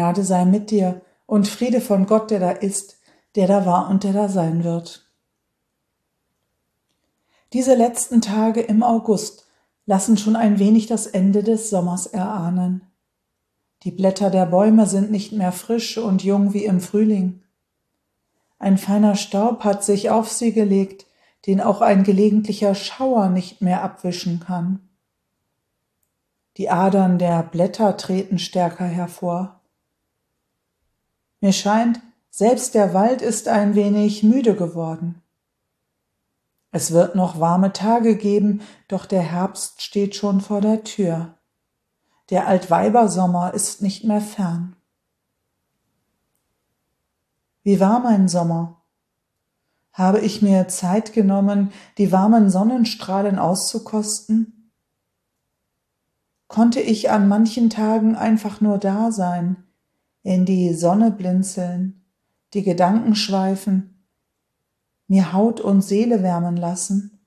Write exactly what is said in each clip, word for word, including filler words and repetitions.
Gnade sei mit dir und Friede von Gott, der da ist, der da war und der da sein wird. Diese letzten Tage im August lassen schon ein wenig das Ende des Sommers erahnen. Die Blätter der Bäume sind nicht mehr frisch und jung wie im Frühling. Ein feiner Staub hat sich auf sie gelegt, den auch ein gelegentlicher Schauer nicht mehr abwischen kann. Die Adern der Blätter treten stärker hervor. Mir scheint, selbst der Wald ist ein wenig müde geworden. Es wird noch warme Tage geben, doch der Herbst steht schon vor der Tür. Der Altweibersommer ist nicht mehr fern. Wie war mein Sommer? Habe ich mir Zeit genommen, die warmen Sonnenstrahlen auszukosten? Konnte ich an manchen Tagen einfach nur da sein, in die Sonne blinzeln, die Gedanken schweifen, mir Haut und Seele wärmen lassen?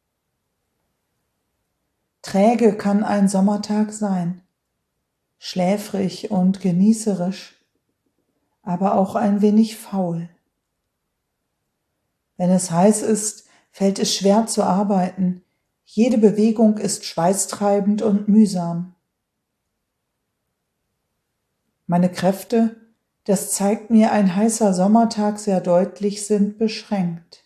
Träge kann ein Sommertag sein, schläfrig und genießerisch, aber auch ein wenig faul. Wenn es heiß ist, fällt es schwer zu arbeiten. Jede Bewegung ist schweißtreibend und mühsam. Meine Kräfte, das zeigt mir ein heißer Sommertag sehr deutlich, sind beschränkt.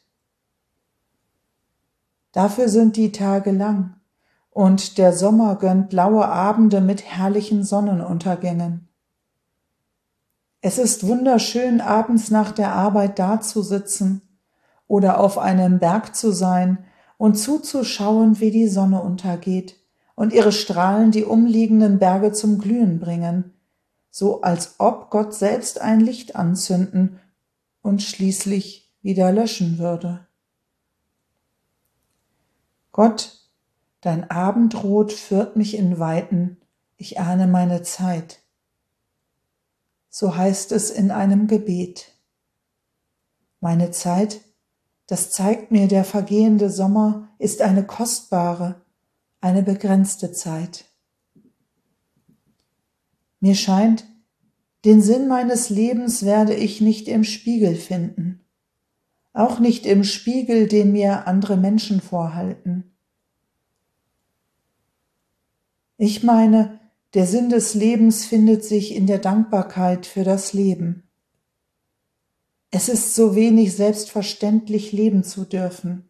Dafür sind die Tage lang und der Sommer gönnt laue Abende mit herrlichen Sonnenuntergängen. Es ist wunderschön, abends nach der Arbeit dazusitzen oder auf einem Berg zu sein und zuzuschauen, wie die Sonne untergeht und ihre Strahlen die umliegenden Berge zum Glühen bringen, so als ob Gott selbst ein Licht anzünden und schließlich wieder löschen würde. Gott, dein Abendrot führt mich in Weiten, ich ahne meine Zeit. So heißt es in einem Gebet. Meine Zeit, das zeigt mir der vergehende Sommer, ist eine kostbare, eine begrenzte Zeit. Mir scheint, den Sinn meines Lebens werde ich nicht im Spiegel finden, auch nicht im Spiegel, den mir andere Menschen vorhalten. Ich meine, der Sinn des Lebens findet sich in der Dankbarkeit für das Leben. Es ist so wenig selbstverständlich, leben zu dürfen.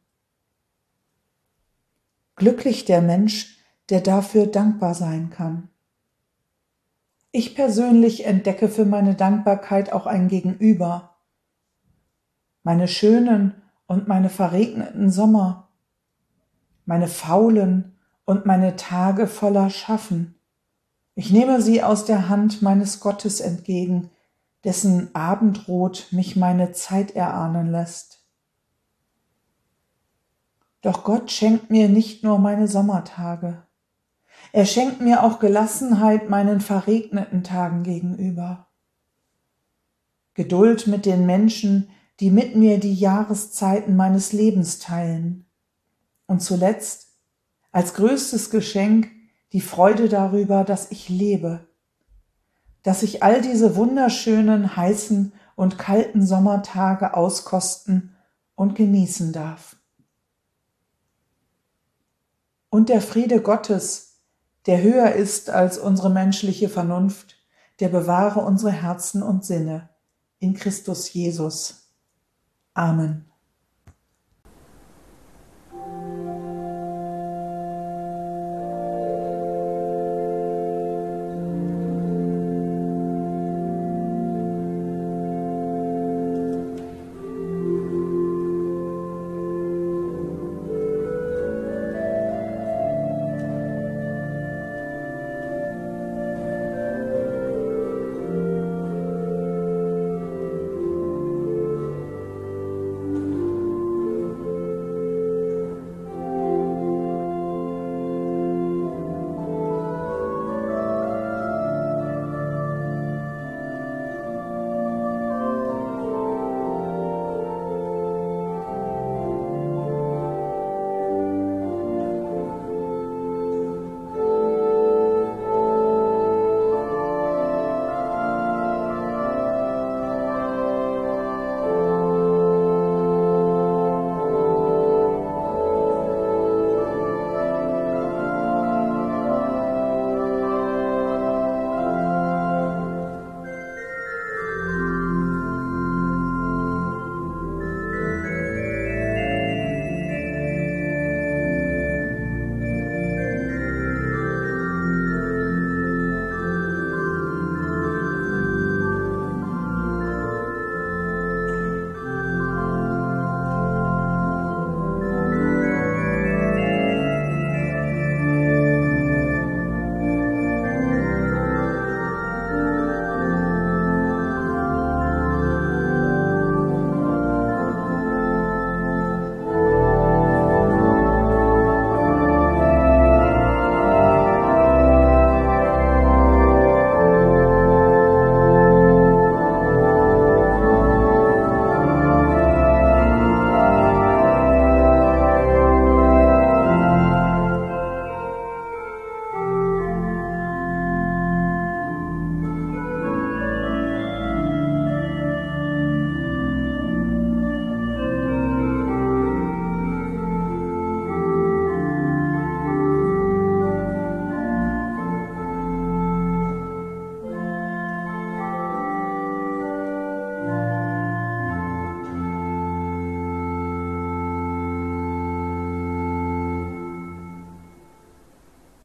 Glücklich der Mensch, der dafür dankbar sein kann. Ich persönlich entdecke für meine Dankbarkeit auch ein Gegenüber. Meine schönen und meine verregneten Sommer, meine faulen und meine Tage voller Schaffen. Ich nehme sie aus der Hand meines Gottes entgegen, dessen Abendrot mich meine Zeit erahnen lässt. Doch Gott schenkt mir nicht nur meine Sommertage. Er schenkt mir auch Gelassenheit meinen verregneten Tagen gegenüber. Geduld mit den Menschen, die mit mir die Jahreszeiten meines Lebens teilen. Und zuletzt, als größtes Geschenk, die Freude darüber, dass ich lebe, dass ich all diese wunderschönen, heißen und kalten Sommertage auskosten und genießen darf. Und der Friede Gottes, der höher ist als unsere menschliche Vernunft, der bewahre unsere Herzen und Sinne in Christus Jesus. Amen.